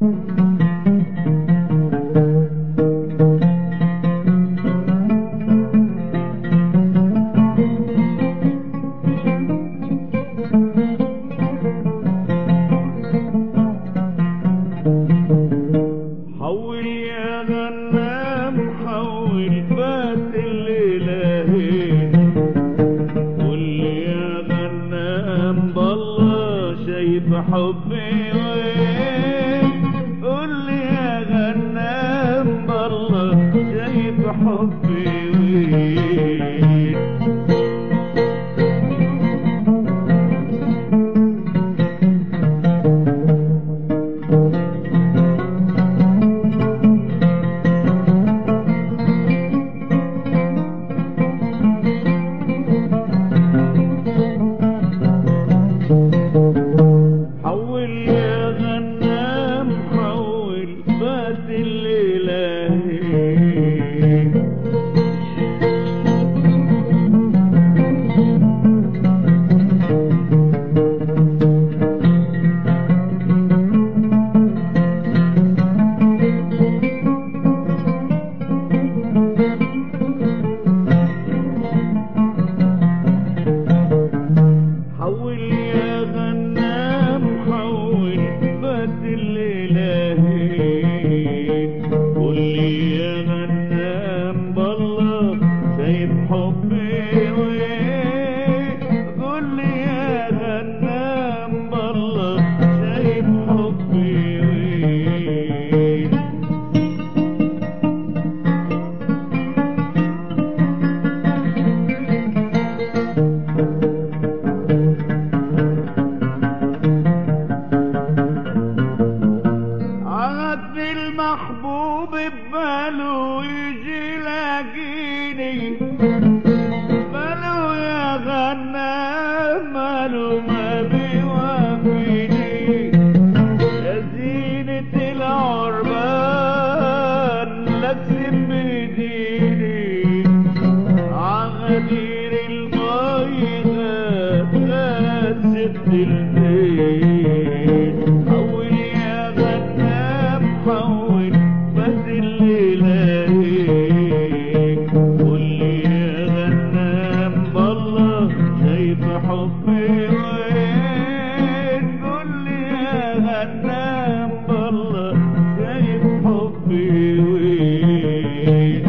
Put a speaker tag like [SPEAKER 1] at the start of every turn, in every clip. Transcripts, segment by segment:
[SPEAKER 1] حول يا غنام حول فات الليلة قول لي يا غنام بالله شايف حبي وين قول لي يا غنام بالله شايف حبي وين حول يا غنام حول فات الليلة حول يا غنام حول فات الليلة قول لي يا غنام بالله شايف حبي وين قول لي يا غنام بالله شايف حبي وين عهد المحبوب بباله يجي لاقيني باله يا غنام ماله ما بيوافيني يا زينة العربان لا تسم ايديني عغدير البيضة غازت البيت حول يا غنام حول فات الليلة قول لي يا غنام بالله شايف حبي وين قول لي يا غنام بالله شايف حبي وين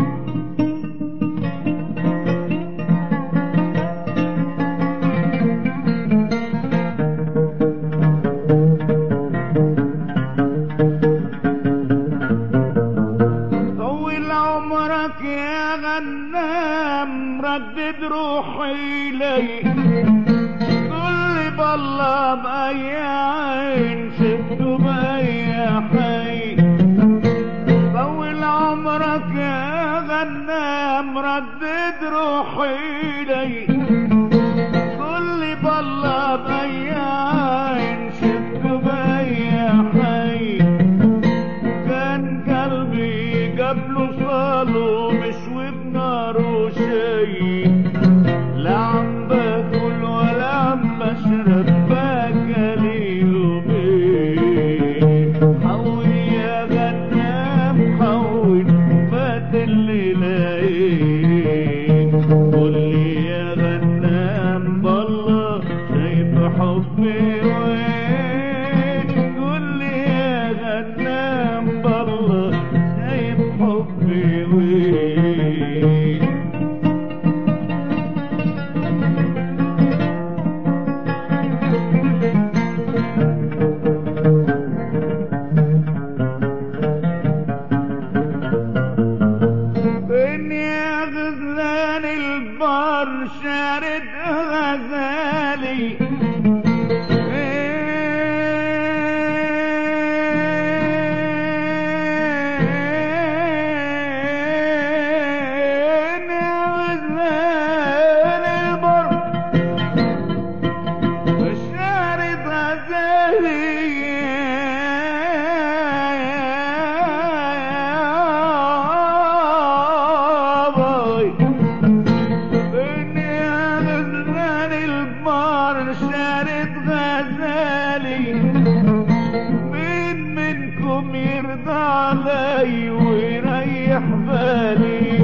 [SPEAKER 1] طول عمرك يا غنام ردد روحي لي قل لي بالله بأي عين شفته بأي حي طول عمرك يا غنام ردد روحي لي قل لي بالله بأي عين شفته بأي حي كان قلبي قبله صاله مشوي بناره شي لا عم باكل ولا عم بشرب باكلي يومين حول عليكم يرضى علي ويريح بالي